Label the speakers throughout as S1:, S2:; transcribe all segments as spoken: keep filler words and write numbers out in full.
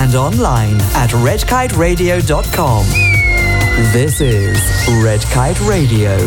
S1: and online at red kite radio dot com. This is Red Kite Radio.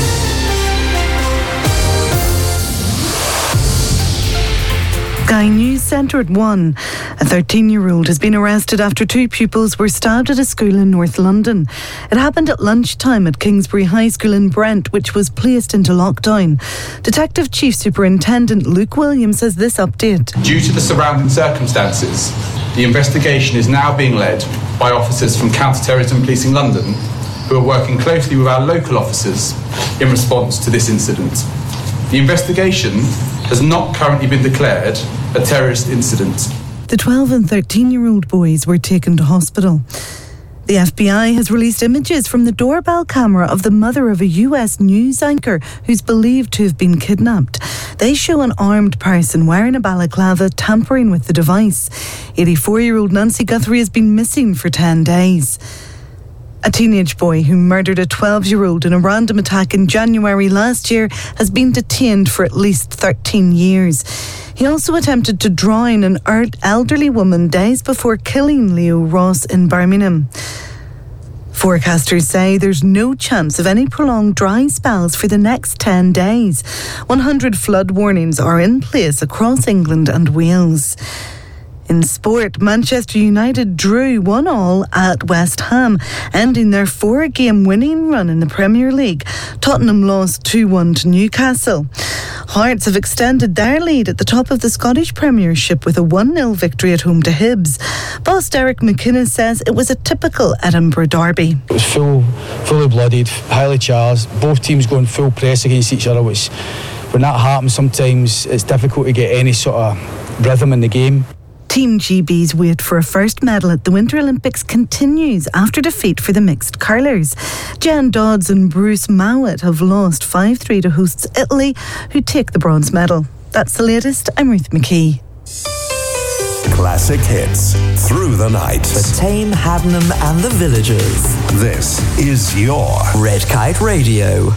S2: Sky News Centre at one. A thirteen-year-old has been arrested after two pupils were stabbed at a school in North London. It happened at lunchtime at Kingsbury High School in Brent, which was placed into lockdown. Detective Chief Superintendent Luke Williams has this update.
S3: Due to the surrounding circumstances, the investigation is now being led by officers from Counter-Terrorism Policing London, who are working closely with our local officers in response to this incident. The investigation has not currently been declared a terrorist incident.
S2: The twelve and thirteen-year-old boys were taken to hospital. The F B I has released images from the doorbell camera of the mother of a U S news anchor who's believed to have been kidnapped. They show an armed person wearing a balaclava tampering with the device. eighty-four-year-old Nancy Guthrie has been missing for ten days. A teenage boy who murdered a twelve-year-old in a random attack in January last year has been detained for at least thirteen years. He also attempted to drown an elderly woman days before killing Leo Ross in Birmingham. Forecasters say there's no chance of any prolonged dry spells for the next ten days. one hundred flood warnings are in place across England and Wales. In sport, Manchester United drew one all at West Ham, ending their four-game winning run in the Premier League. Tottenham lost two one to Newcastle. Hearts have extended their lead at the top of the Scottish Premiership with a one nil victory at home to Hibs. Boss Derek McInnes says it was a typical Edinburgh derby.
S4: It was full, fully blooded, highly charged, both teams going full press against each other, which when that happens sometimes it's difficult to get any sort of rhythm in the game.
S2: Team G B's wait for a first medal at the Winter Olympics continues after defeat for the mixed curlers. Jen Dodds and Bruce Mowat have lost five three to hosts Italy, who take the bronze medal. That's the latest. I'm Ruth McKee.
S5: Classic hits through the night.
S1: For Tame, Haddenham and the Villagers.
S5: This is your
S1: Red Kite Radio.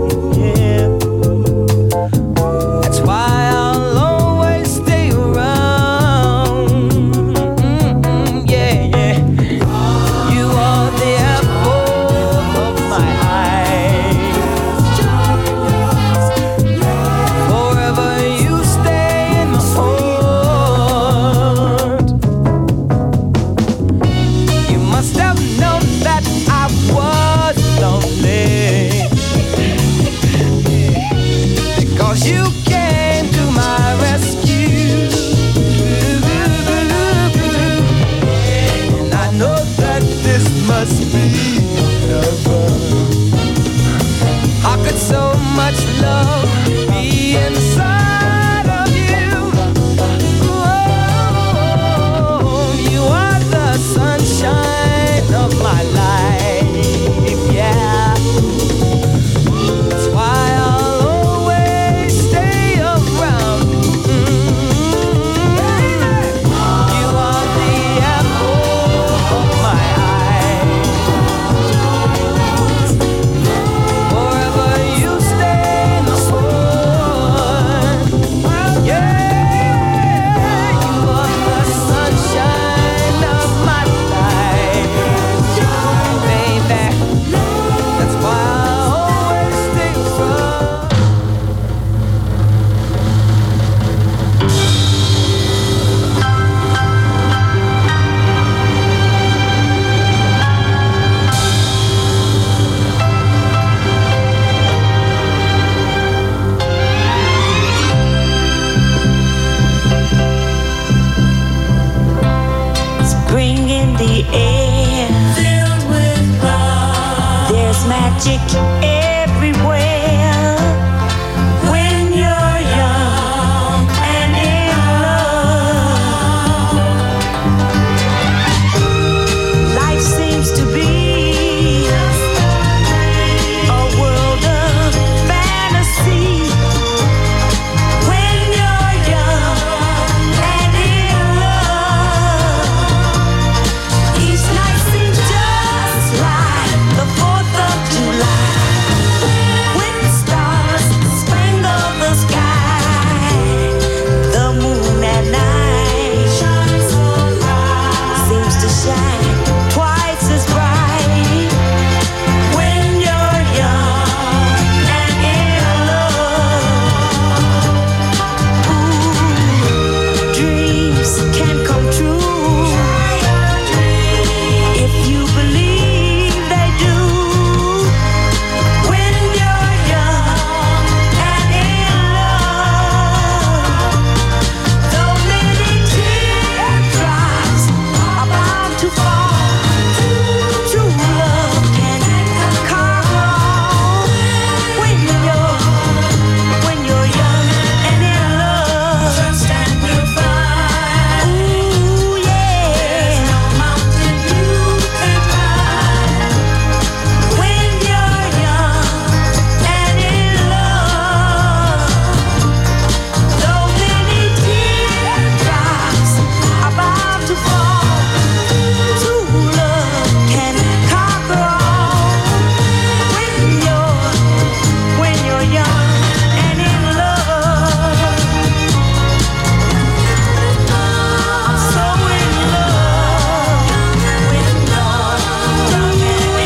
S6: That's why I'll always stay around. in the air, filled with love. There's magic everywhere. When you're young and in love, life seems to be a world of fantasy. When you're young and in love, each night seems just like the fourth of July. When the stars spangle the sky, the moon at night shines so bright, seems to shine twice as bright. When you're young and in love, ooh, dreams can come true if you believe they do. When you're young and in love, though many teardrops are bound to fall, true love can conquer all. When you're, when you're young and in love, trust and you'll find. Ooh, yeah. There's no mountain you can climb. When you're young and in love, though many teardrops are bound to fall, true love can conquer all. When you're, when you're young and in love, I'm so in love with love, young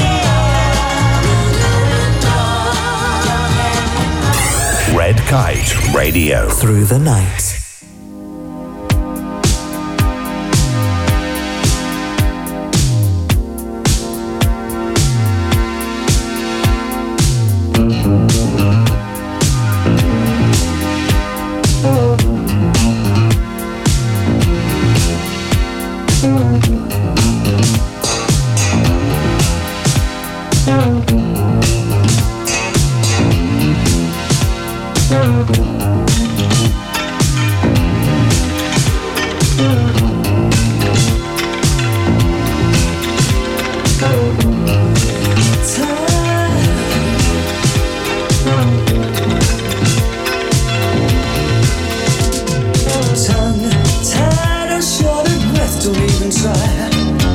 S6: and
S5: Red Kite Radio.
S1: Through the night.
S7: Tongue tied or short of breath, don't even try.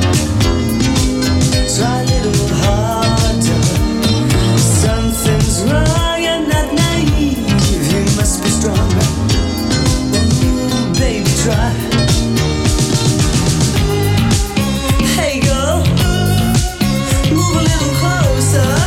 S7: Try a little harder. Something's wrong, you're not naive. You must be strong. Ooh, baby, try. Hey girl, move a little closer.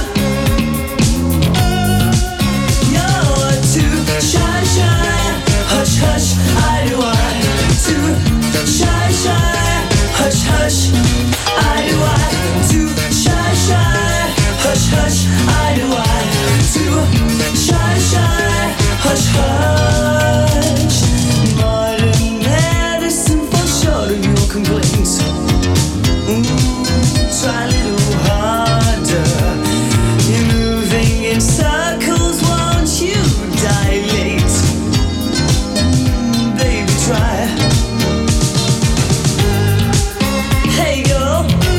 S7: You're too shy, shy. Hush, hush, I do I. Too shy, shy. Hush, hush, I do I. Too shy, shy. Hush, hush, I do I. Too shy, shy. Hush, hush. Modern medicine for short of your complaints. Ooh, try a little harder. You're moving in circles, won't you dilate? Baby, try. Hey girl,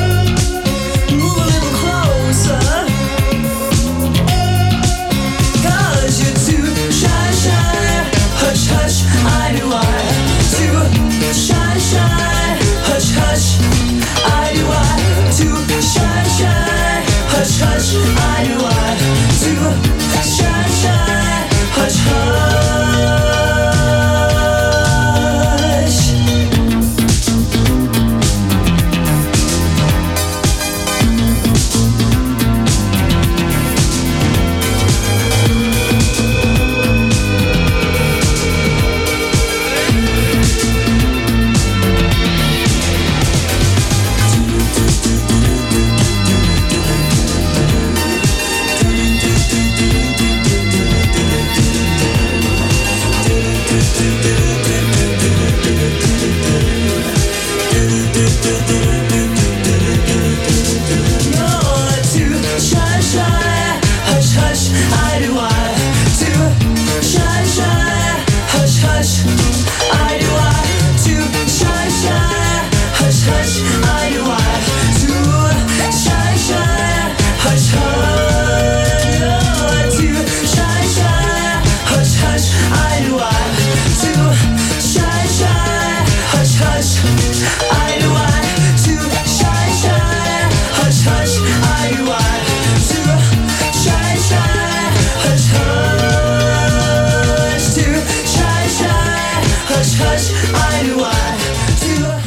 S7: hush, I do I do.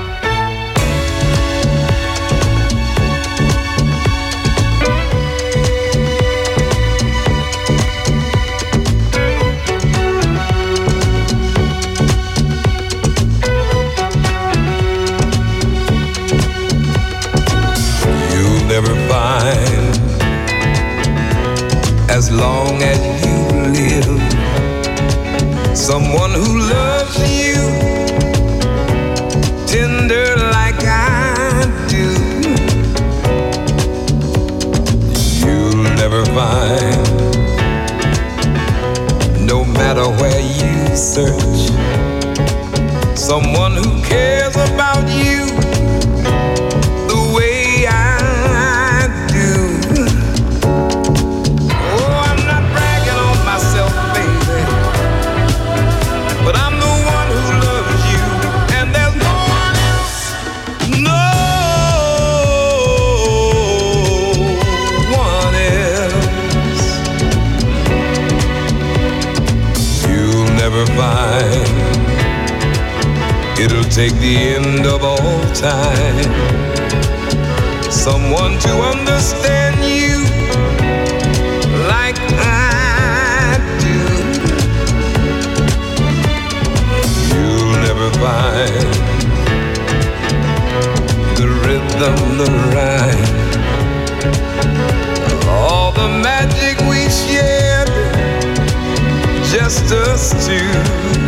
S8: Never find, as long as you live, someone who loves you tender like I do. You'll never find, no matter where you search, someone who cares about you the way I it'll take the end of all time, someone to understand you like I do. You'll never find the rhythm, the rhyme, all the magic we shared, just us two.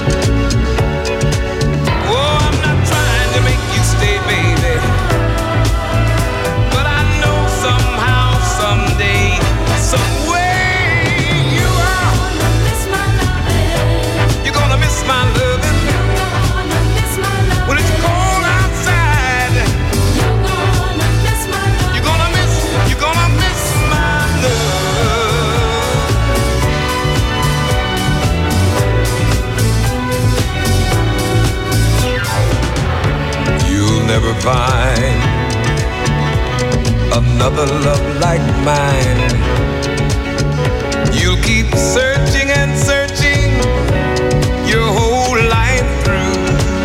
S8: Never find another love like mine. You'll keep searching and searching your whole life through.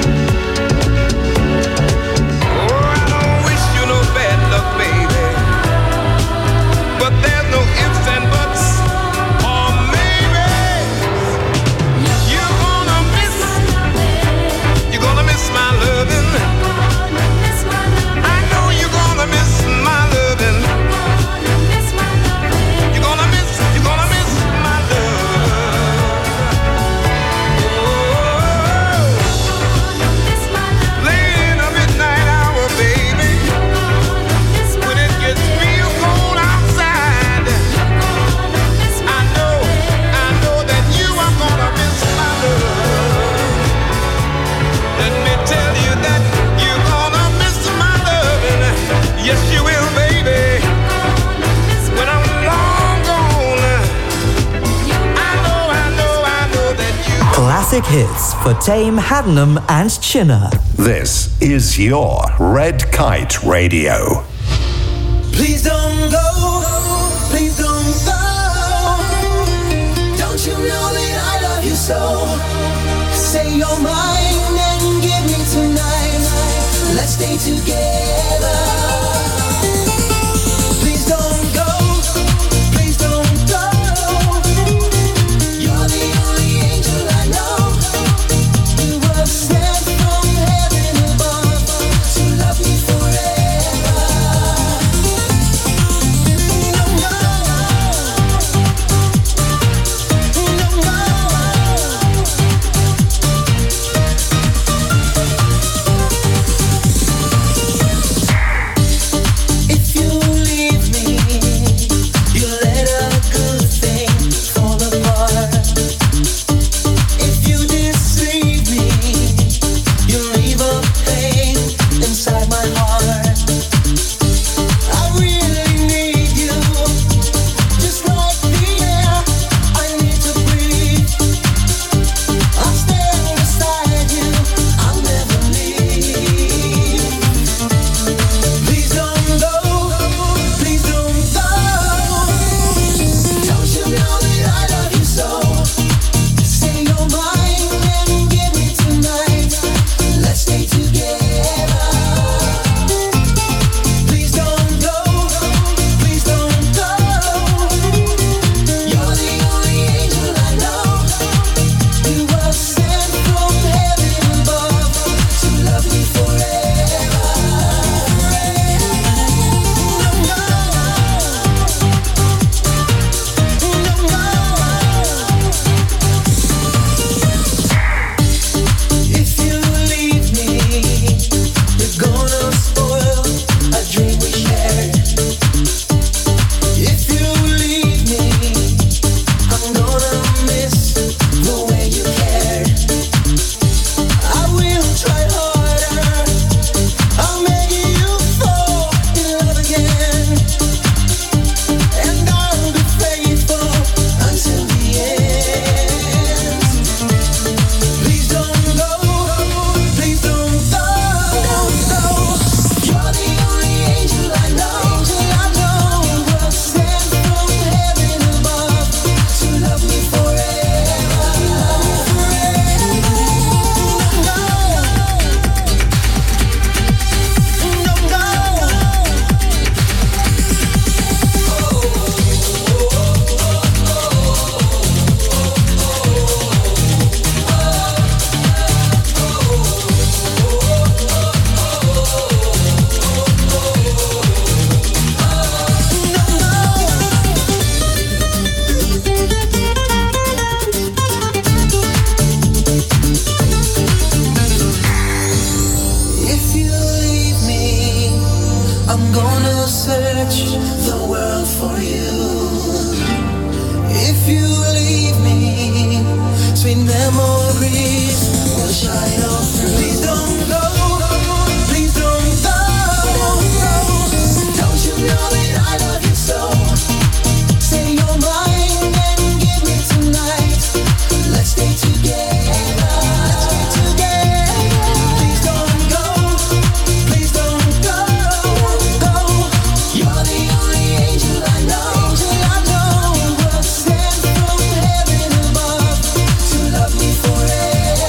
S8: Oh, I don't wish you no bad luck, baby, but there's no ifs and buts, or maybe you're gonna miss, you're gonna miss my loving.
S1: Classic hits for Tame, Haddenham and Chinner.
S5: This is your Red Kite Radio.
S7: Please don't go, please don't go. Don't you know that I love you so? Say you're mine and give me tonight. Let's stay together. Please don't go, please don't go. You're the only angel I know. You were sent from heaven above to love me forever. No, no, no, no. I'm gonna search the world for you. If you leave me, sweet memories will shine on through. Please don't go, please don't go. Don't you know that I love you so? Say you're mine and give me tonight. Let's stay together. Let's stay together. Please don't go, please don't go, go. You're the only angel I know, till I know was sent from heaven above to love me forever,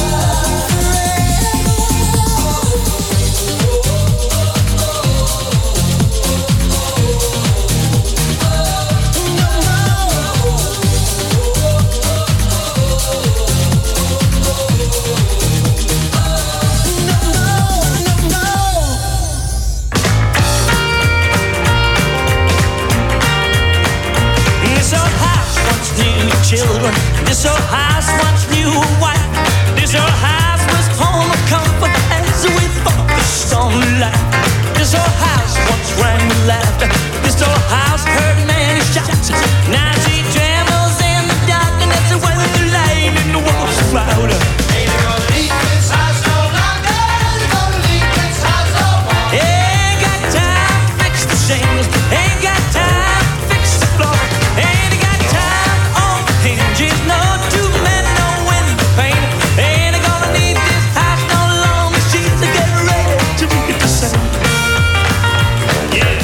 S9: This old house once knew children. This old house once knew a wife. This old house was home of comfort as we fought the storm of life. This old house once rang with laughter. This old house heard many shouts. Now she trembles in the darkness when the light in the walls louder. Ain't gonna leave this house no longer. Ain't gonna leave this house no more. Ain't got time to fix the shingles. Ain't got time to fix the floor. Ain't got time on the hinges. No two men, no window pane. Ain't gonna need this house no longer. She's getting ready to meet the sun. Yeah.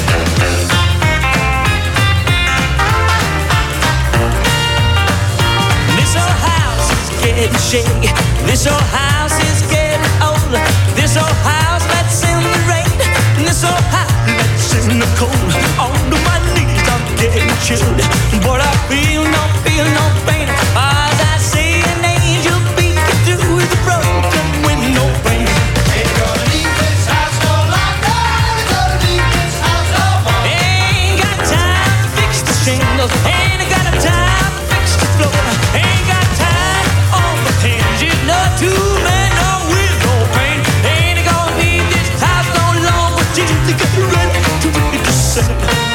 S9: This old house is getting shaky. This old house is getting older. This old house lets in the rain. This old house lets in the cold. Onto my knees I'm getting chilled. But I feel no, feel no pain. As I see an angel peeking through the broken window pane. Ain't gonna leave this house no longer. Ain't gonna leave this house no more. Ain't got time to fix the shingles. Ain't got time to fix the floor. Ain't got time on the hinges. No two men, no window pane. Ain't gonna leave this house no longer. Till they get ready to meet the sun.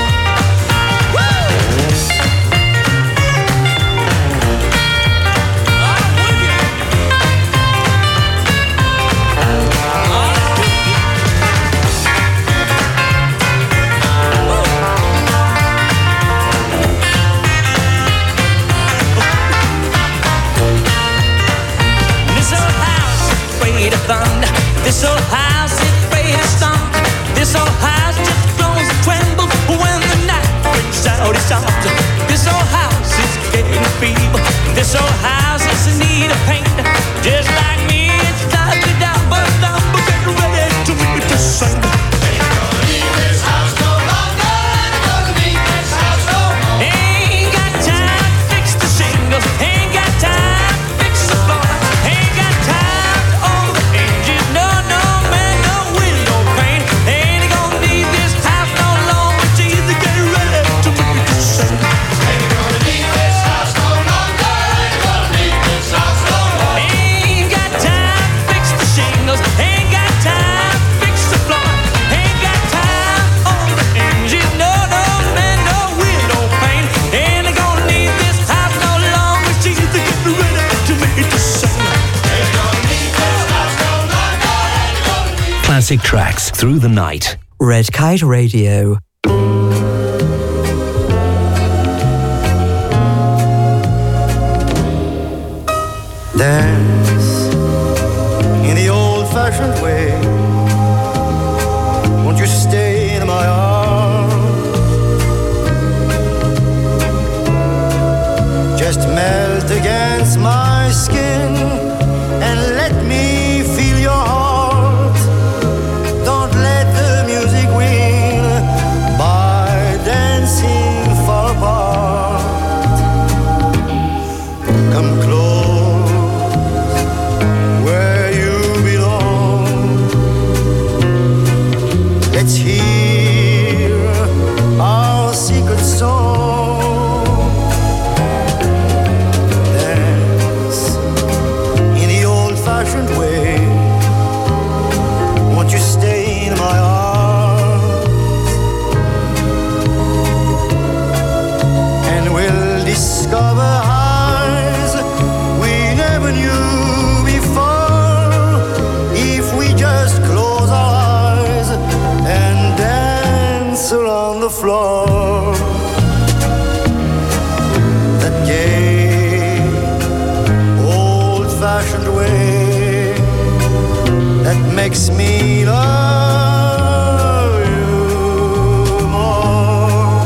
S9: This old house is afraid of thunder. This old house is afraid of storm. This old house just groans and trembles when the night brings out its arms. This old house is getting feeble. This old house is in need of paint. Just like me, it's stuck down, but down, but get ready to meet the sun. Ain't gonna leave this house no longer. Ain't gonna leave this house no more. Ain't got time to fix the shingles. Ain't got time to fix the floor. Ain't got time on the hinges. No, no man, no window pane. Ain't gonna leave this house no longer. Till they get ready to meet the sun. Ain't gonna leave this house no longer. Ain't gonna leave this house no more. Ain't got time to fix the shingles. Ain't got time to fix the floor. Ain't got time on the hinges. No, no man, no window pane. Ain't gonna leave this house no longer. Till they get ready to meet the sun. Ain't gonna leave this house no longer. Ain't gonna leave.
S5: Classic tracks through the night.
S1: Red Kite Radio.
S10: Dance in the old-fashioned way. Won't you stay in my arms? Just melt against my skin and let me feel your heart. Don't let the music win by dancing far apart. Come close makes me love you more.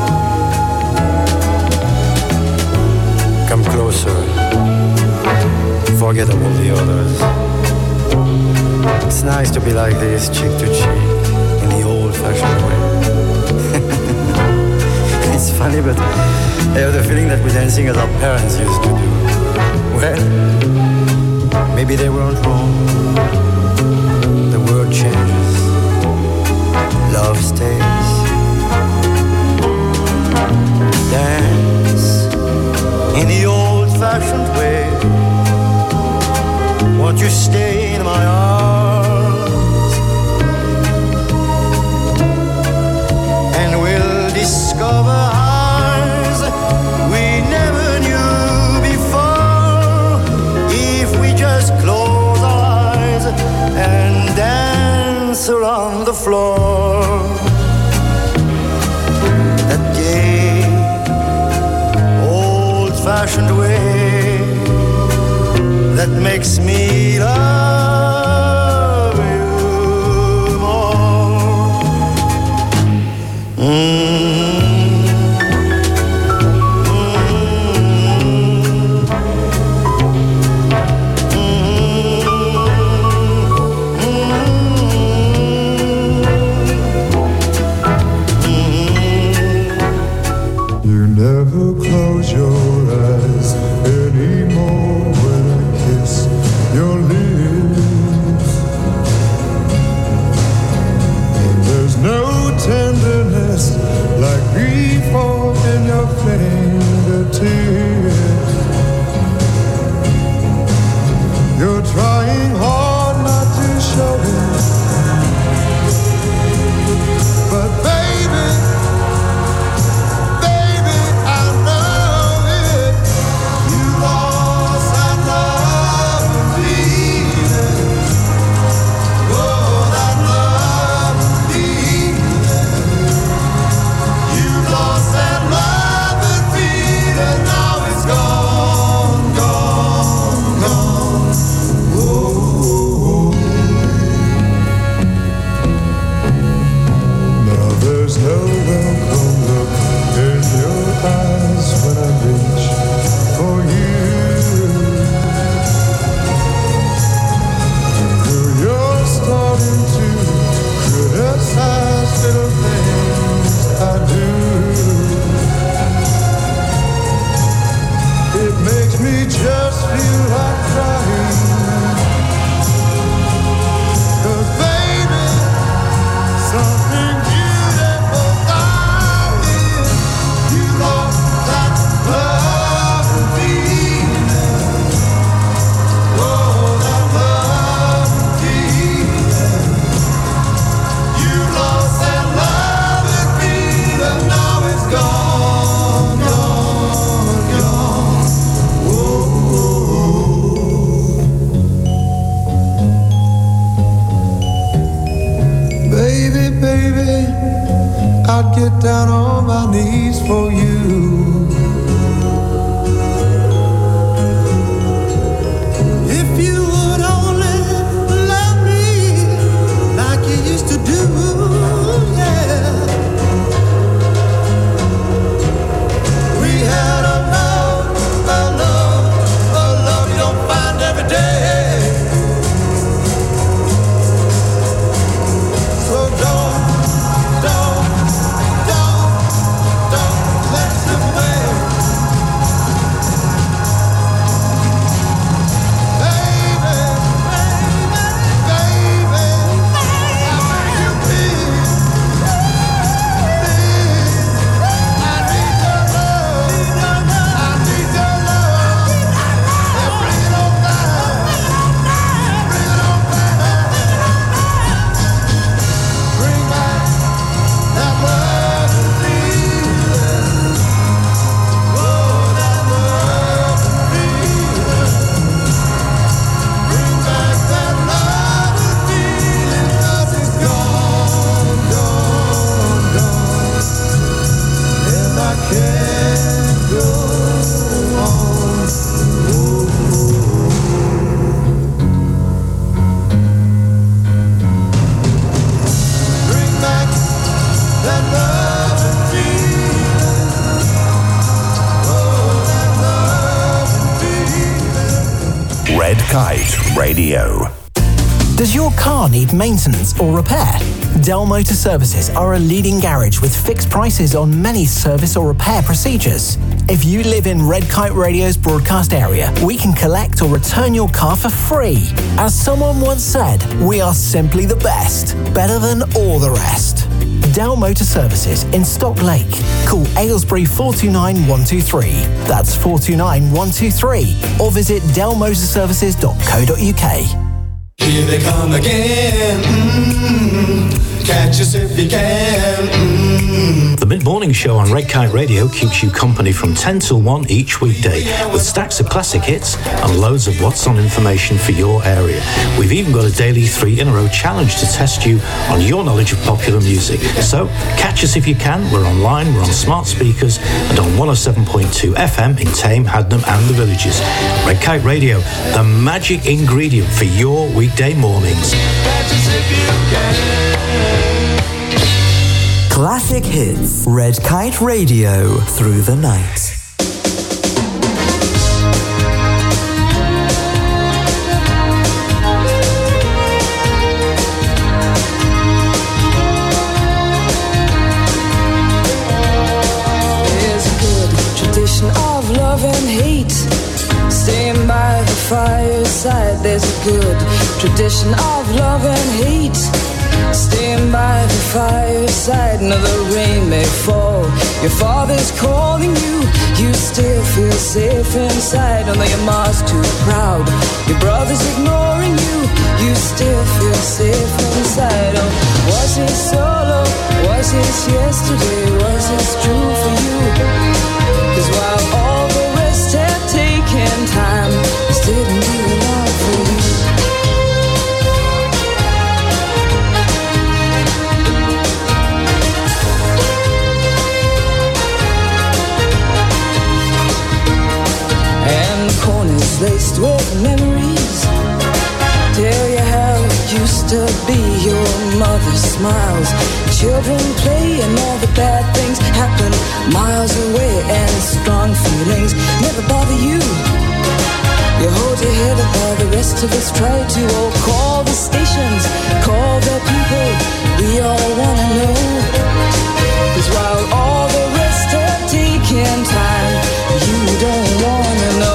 S10: Come closer, forget about the others. It's nice to be like this, cheek to cheek, in the old-fashioned way. It's funny, but I have the feeling that we're dancing as our parents used to do. Well, maybe they weren't wrong. The world changes, love stays. Dance in the old-fashioned way. Won't you stay in my arms? And we'll discover eyes we never knew before. If we just close our eyes and dance around the floor. That gay, old-fashioned way that makes me love you more. Mm.
S11: You never close your eyes anymore when I kiss your lips. There's no tenderness like before in your fingertips. You're trying hard not to show it, but baby, baby, I know it. You lost that love and feeling. Oh, that love and feeling. You lost that love and feeling. Now it's gone, gone, gone. Oh. Now there's no welcome look in your eyes when I reach for you. Though you're starting to criticize little things I do, it makes me just feel like crying. 'Cause baby, something beautiful about it. You lost that love and feeling. Oh, that love and feeling. You lost that love and feeling. Now it's gone, gone, gone. Oh, baby, baby, I'd get down on my knees for you. If you would only love me like you used to do, yeah. We had a love, a love, a love you don't find every day. So don't, don't, don't, don't let them wait.
S5: Radio.
S12: Does your car need maintenance or repair? Dell Motor Services are a leading garage with fixed prices on many service or repair procedures. If you live in Red Kite Radio's broadcast area, we can collect or return your car for free. As someone once said, we are simply the best, better than all the rest. Dell Motor Services in Stock Lake. Call Aylesbury four two nine one two three. That's four two nine one two three. Or visit dell motor services dot co dot uk.
S11: Here they come again. Mm-hmm. Catch us if you can. Mm-hmm.
S13: The mid-morning show on Red Kite Radio keeps you company from ten till one each weekday with stacks of classic hits and loads of what's on information for your area. We've even got a daily three-in-a-row challenge to test you on your knowledge of popular music. So catch us if you can. We're online, we're on smart speakers and on one oh seven point two F M in Tame, Hadnam and the Villages. Red Kite Radio, the magic ingredient for your weekday mornings.
S1: Classic hits. Red Kite Radio through the night.
S7: There's a good tradition of love and hate. Staying by the fireside. There's a good tradition of love and hate. Staying by the fireside. Now the rain may fall, your father's calling you. You still feel safe inside. Although your mom's too proud, your brother's ignoring you. You still feel safe inside. Oh, was it solo? Was it yesterday? Was it true for you? 'Cause while all the rest have taken time, this didn't do a lot for you. Corners laced with memories tell you how it used to be. Your mother smiles, children play, and all the bad things happen miles away. And strong feelings never bother you. You hold your head up while the rest of us try to. Oh, call the stations, call the people we all wanna know. 'Cause while all the rest have taken time, you don't wanna know.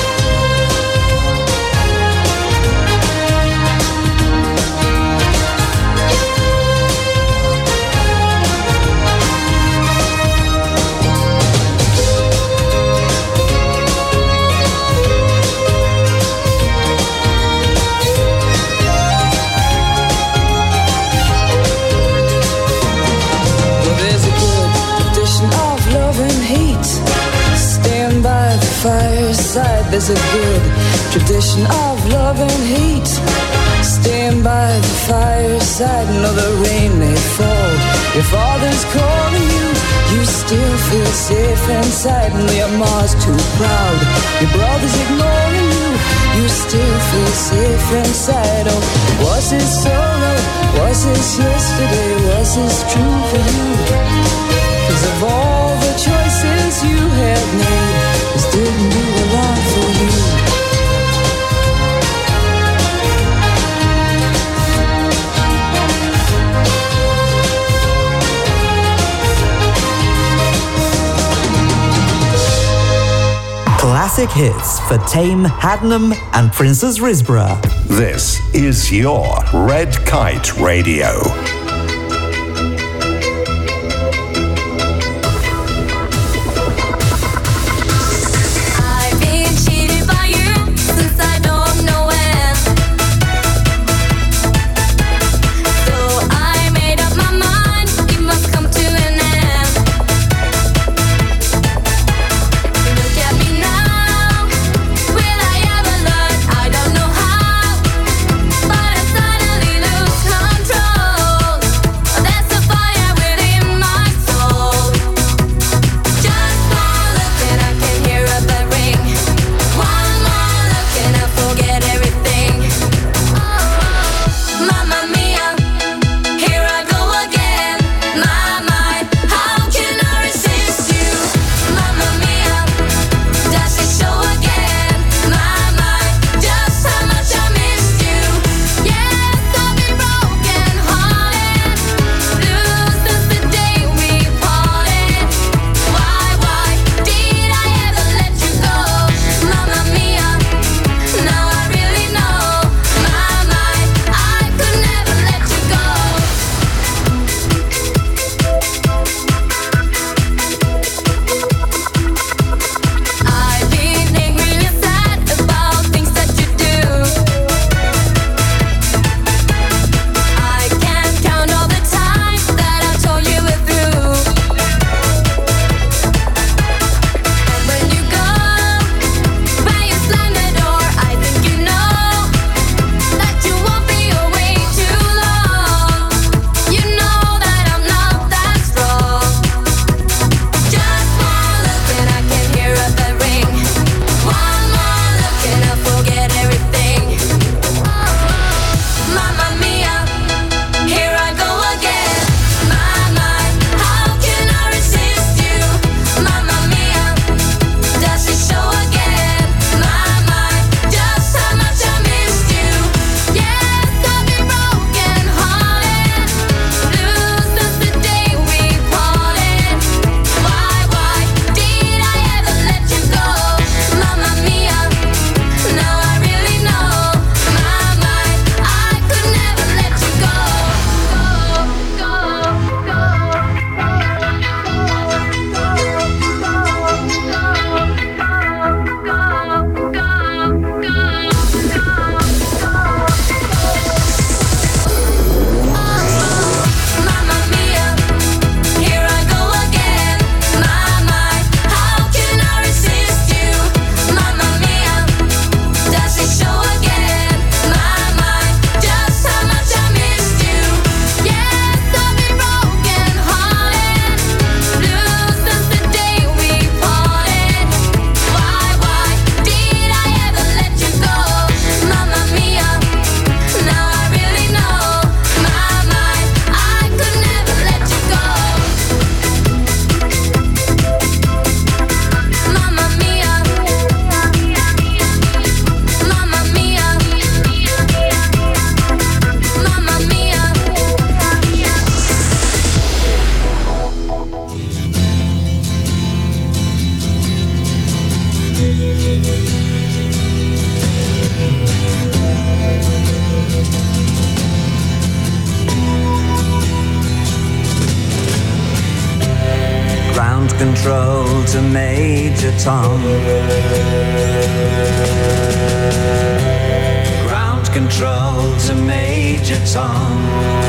S7: Fireside, there's a good tradition of love and hate. Staying by the fireside, no, the rain may fall, your father's calling you. You still feel safe inside, and your mom's too proud, your brother's ignoring you. You still feel safe inside. Oh, was it solo? Was this yesterday? Was this true for you? 'Cause of all the choices you have made, this didn't do a lot for you.
S1: Classic hits for Tame, Hadnam and Princess Risborough.
S5: This is your Red Kite Radio.
S14: But I suddenly lose control. control to Major Tom. Ground control to Major Tom.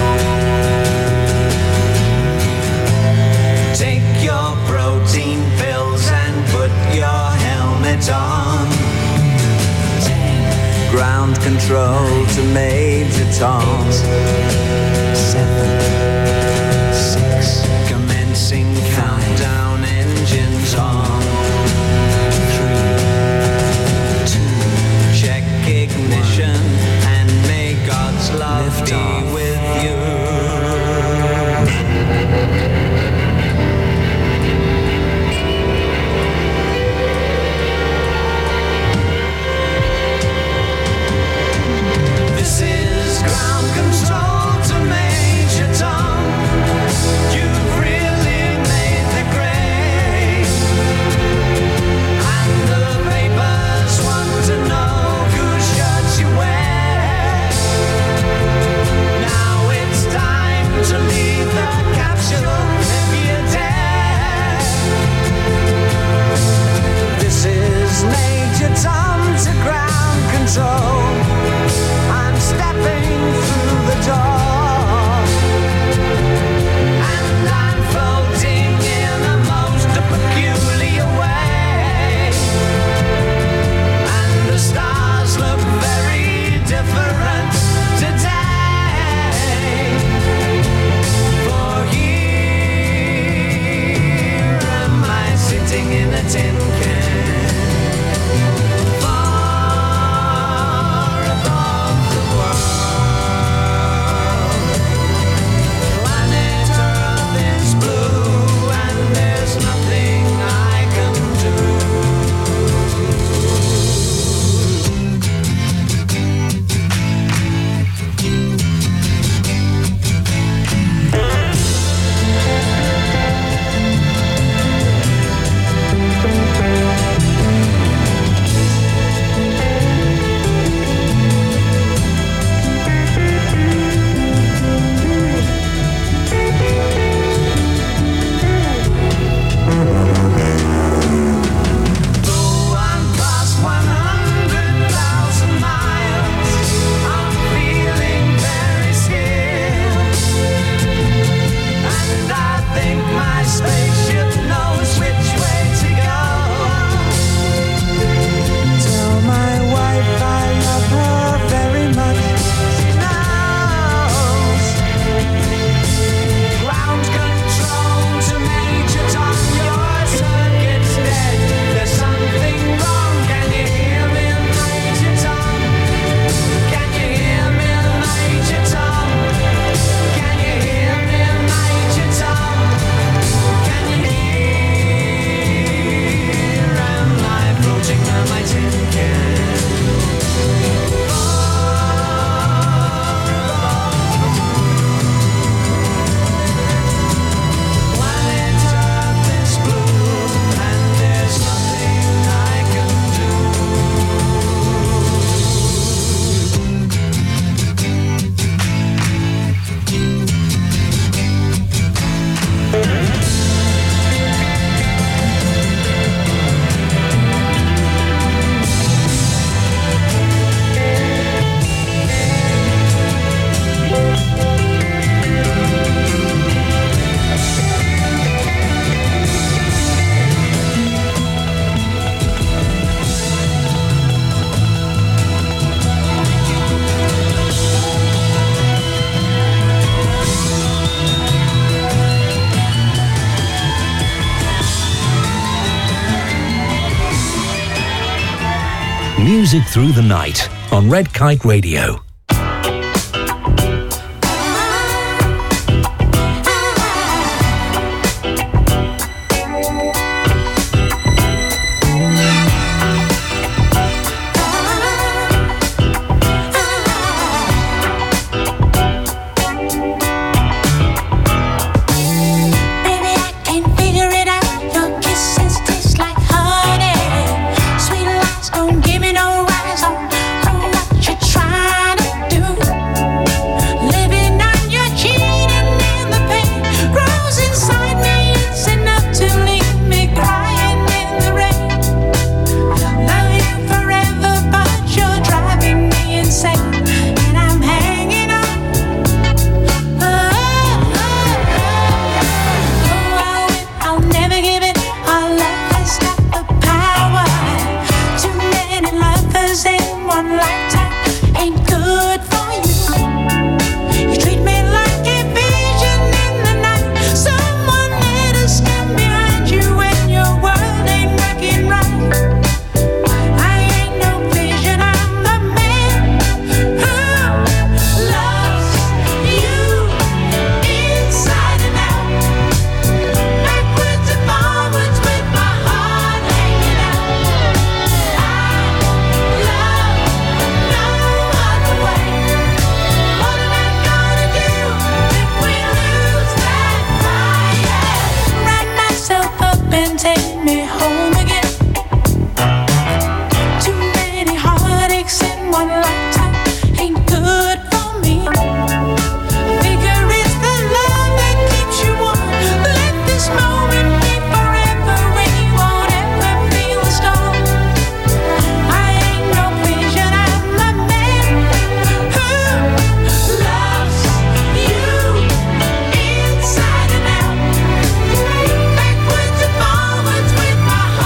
S14: Take your protein pills and put your helmet on. Ten. Ground control to Major Tom. Eight, seven, six. Commencing countdown, engines on. Three, two. Check ignition and may God's love Lift be off. With you. This is ground control to Major Tom. You've really made the grade. And the papers want to know whose shirts you wear. Now it's time to leave the capsule if you dare. This is Major Tom to ground control. I'm stepping through the door, and I'm floating in a most peculiar way, and the stars look very different today. For here am I sitting in a tin can.
S15: Music through the night on Red Kite Radio.
S6: Sweet lies don't give me no rise on what you're trying to
S16: and take me home again. Too many heartaches in one lifetime ain't good for me. Figure it's the love that keeps you warm. Let this moment be forever when you won't ever feel the storm. I ain't no vision, I'm a man who loves you inside and out. Backwards and forwards with my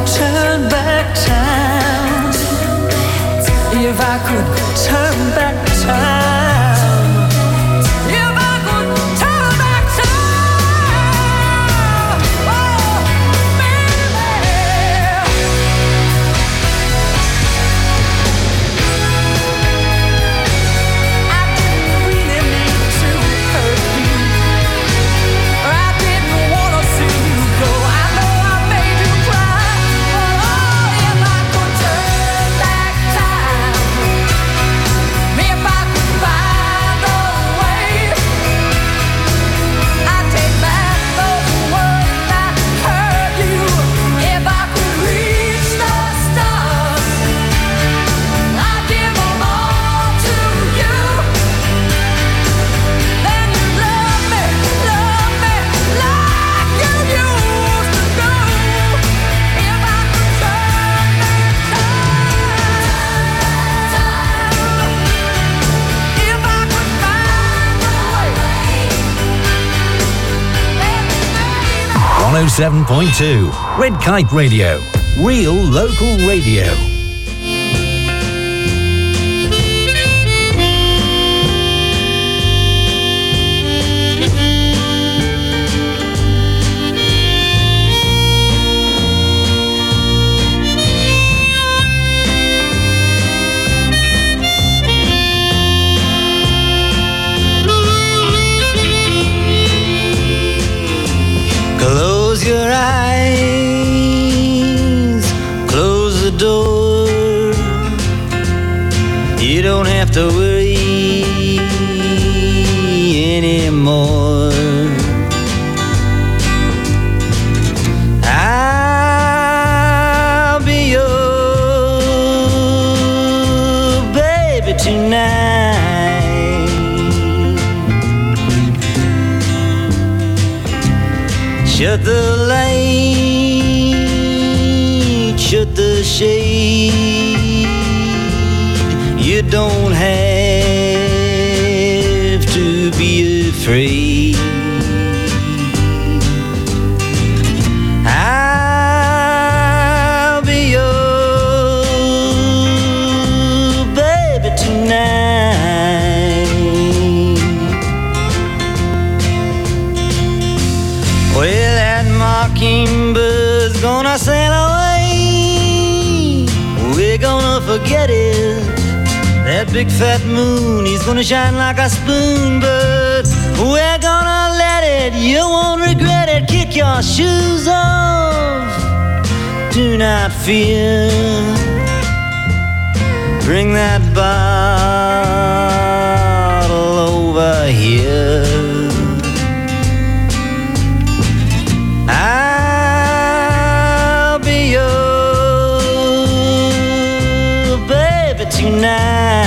S7: turn back time, if I could turn back time, if I could turn back time, oh, baby. I didn't really mean to hurt you, or I didn't want to see you go. I know I made you cry, but oh, if I could turn back time, if I could find a way, I'd take back those words that hurt you. If I could reach the stars, I'd give them all to you. Then you love me, love me like you used to do. If I could turn back time, if I could find a way.
S15: one oh seven point two Red Kite Radio. Real local radio.
S17: Close your eyes, close the door. You don't have to worry anymore. I'll be your baby tonight. Shut the light, shut the shade. You don't have to be afraid. I'll be your baby tonight. Well, that mockingbird's gonna sail away. We're gonna forget it. That big fat moon, he's gonna shine like a spoon, but we're gonna let it. You won't regret it. Kick your shoes off. Do not fear. Bring that bottle over here. I'll be your baby tonight.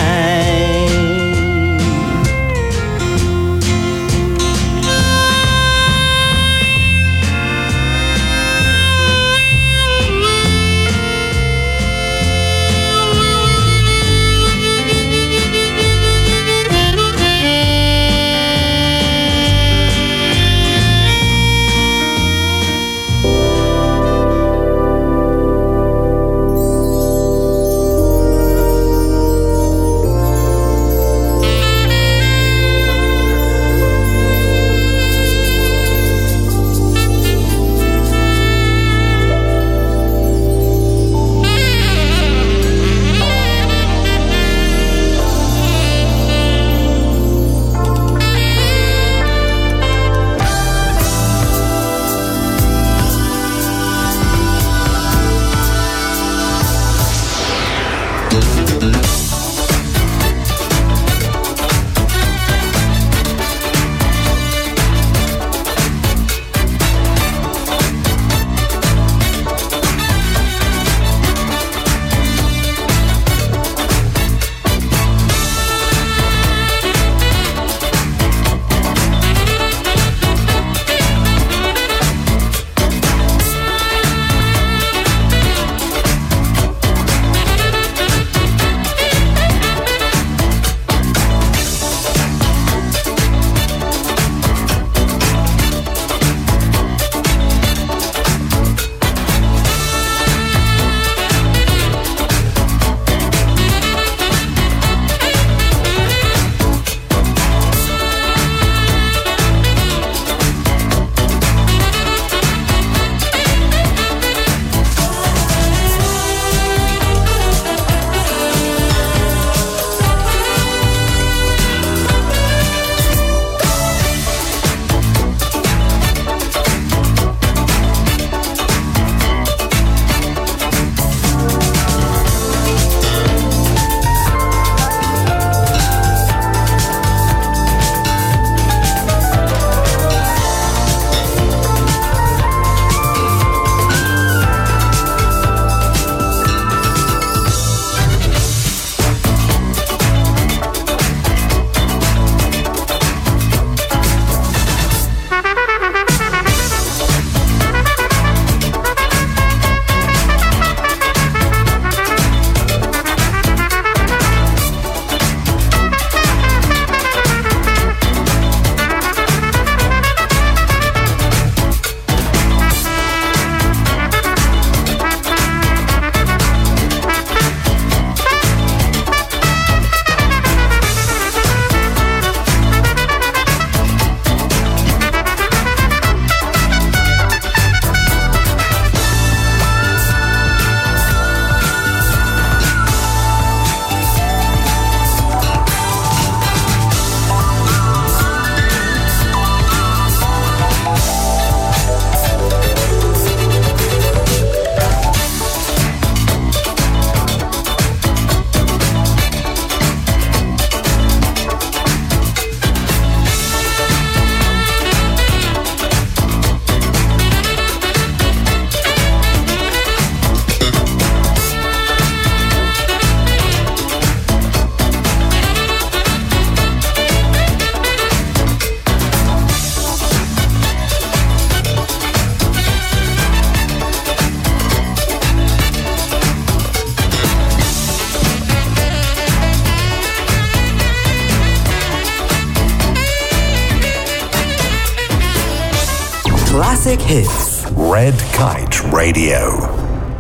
S1: classic hits.
S5: Red Kite Radio.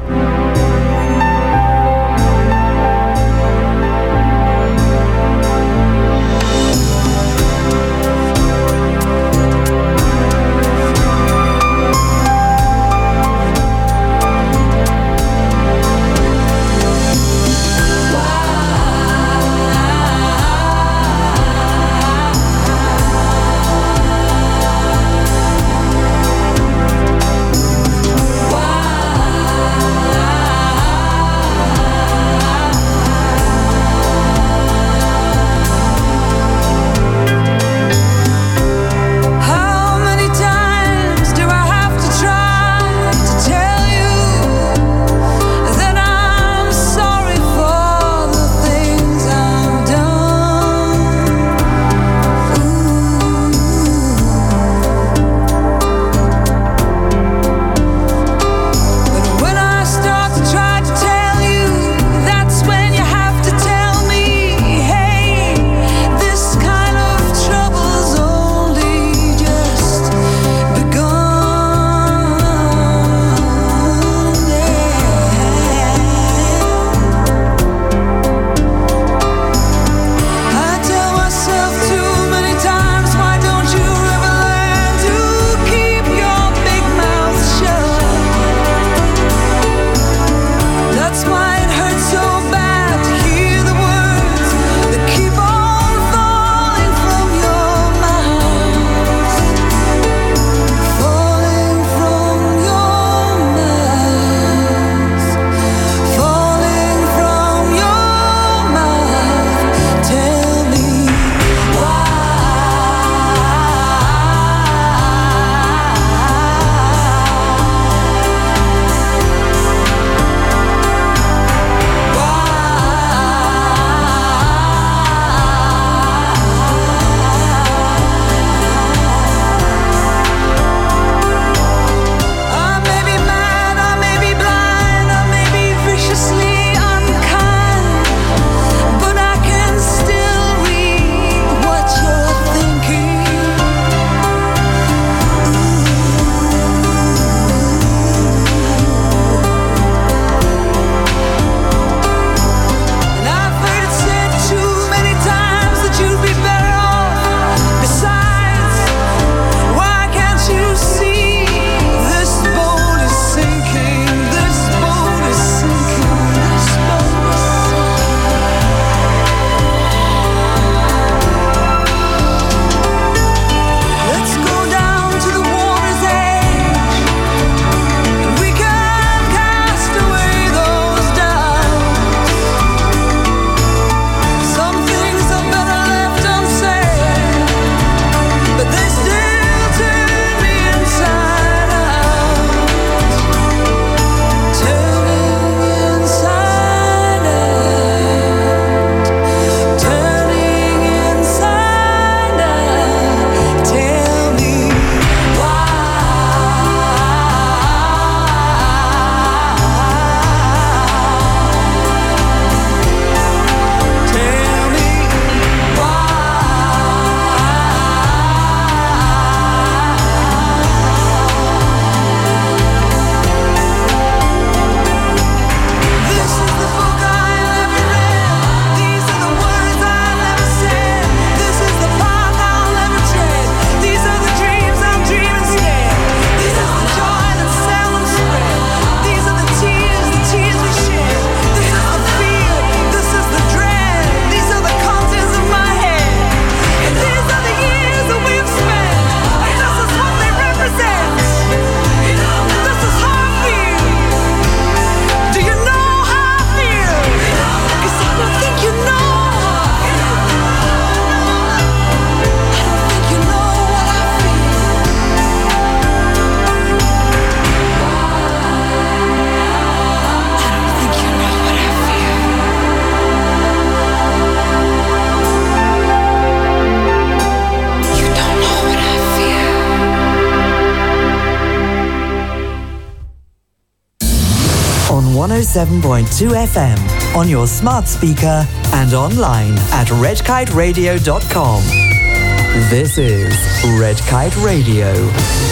S1: one oh seven point two F M, on your smart speaker and online at red kite radio dot com. This is Red Kite Radio.